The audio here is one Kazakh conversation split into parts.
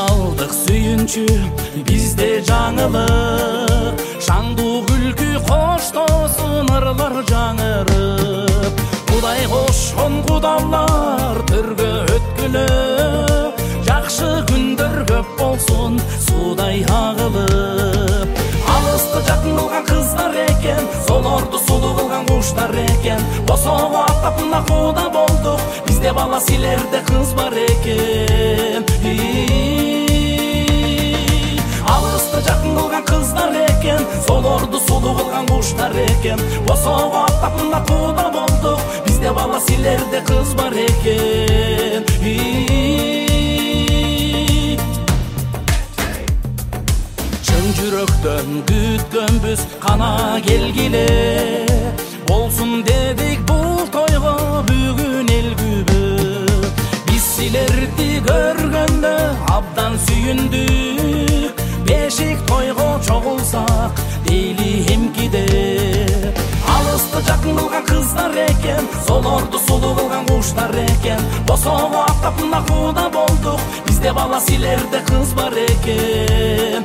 алдық сүйінші, бізде жаңылық, шаңду күлкі қоштосын ырлар жаңырып. Құдай қошқын құдалар түрге өткілі, жақшы күндер көп болсын судай ағылып. Алысты жақын қылған қыздар екен, соларды сұлу қылған құштар екен. Босоғы аттапына құда болдық, бізде бала силерде қыз бар екен. Алысты жақын қылған қыздар екен, соларды сұлу қылған құштар екен. Босоғы аттапына құда болдық, бізде бала силерде қыз бар екен. Жүрөктөн күткөнбүз қана келгиле, болсун дедик бул тойго бүгүн эл күбү. Биз силерди көргөндө абдан сүйүндүк, бешик тойго чогулсак дейли эмкиде. Алысты жакын кылган кыздар экен, солорду сулуу кылган куштар экен. Босоого аттапына куда болдук, бизде бала силерде кыз бар экен.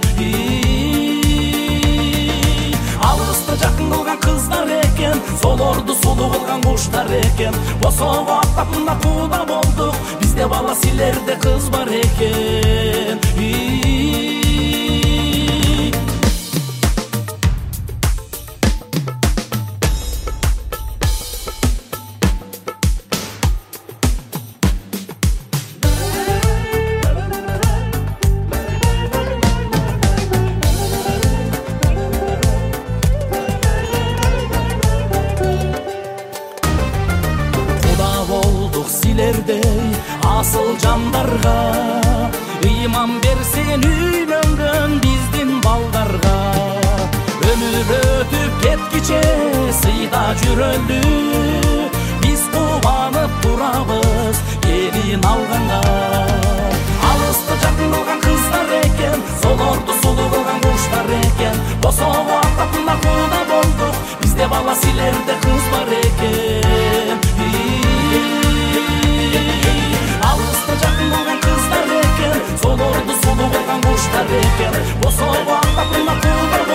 Алысты жакын кылган кыздар экен, солорду сулуу кылган куштар экен. Босоого аттапына куда болдук, бизде бала силерде кыз бар экен. Силердей асыл жандарга, ыйман берсен үйлөнгөн биздин балдарга. Өмүр өтүп кеткиче сыйда жүрөлү, биз кубанып турабыз келин алганга. Алысты жакын кылган кыздар экен, солорду сулуу кылган куштар экен. Босоого аттапына куда болдук, бизде бала силерде кыз бар экен. Солорду сулуу кылган куштар экен, босоого аттапына куда